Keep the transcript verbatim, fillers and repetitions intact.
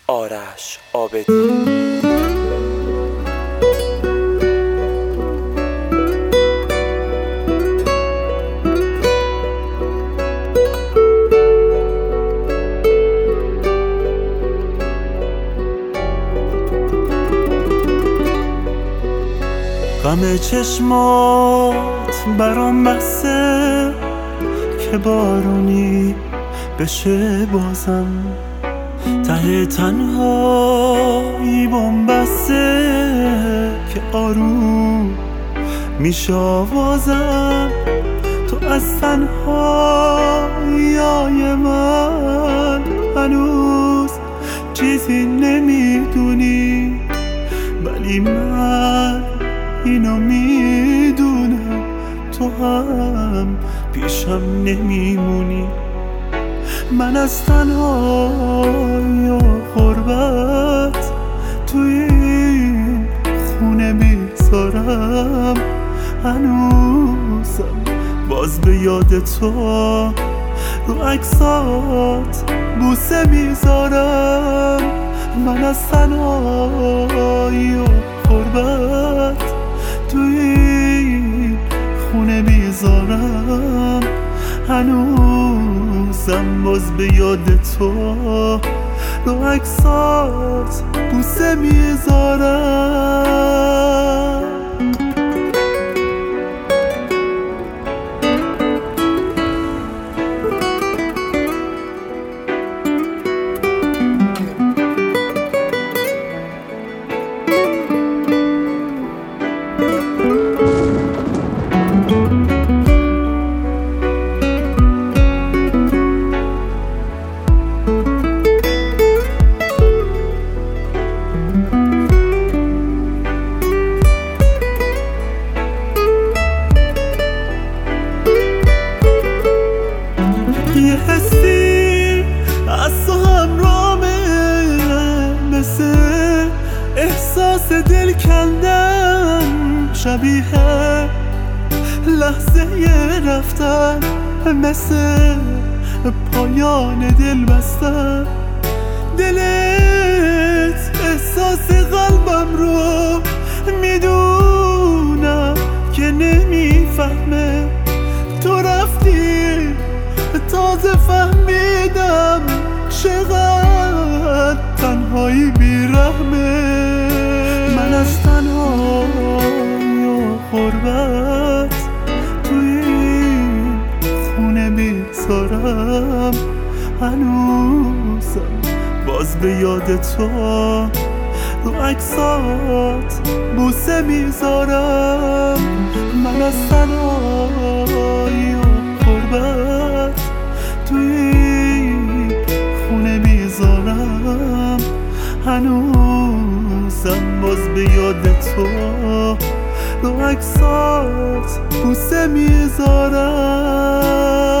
آرش عابدی. غم چشمات برام بسته که بارونی بشه بازم، ته تنهایی بامبسته که آروم میشه آوازم. تو از تنهایی من هنوز چیزی نمیدونی، ولی من اینو میدونم تو هم پیشم نمیمونی. من از تنهایی و غربت توی این خونه میذارم، هنوزم باز به یاد تو رو عکسات بوسه میذارم. من از تنهایی و غربت توی این خونه میذارم، هنوزم باز به یاد تو رو عکسات بوسه میذارم. یه حسی از تو همرامه، مثل احساس دل کندن، شبیه لحظه رفتن، مثل پایان دل بستن. دلت احساس قلبم رو میدونم که نمیفهمه، تو رفتی تازه فهمیدم چقدر تنهایی بیرحمه. من از تنهایی و غربت توی این خونه میذارم، هنوزم باز به یاد تو رو عکسات بوسه میذارم. من از تنهایی و غربت توی این خونه میذارم، هنوزم باز به یاد تو رو عکسات بوسه میذارم.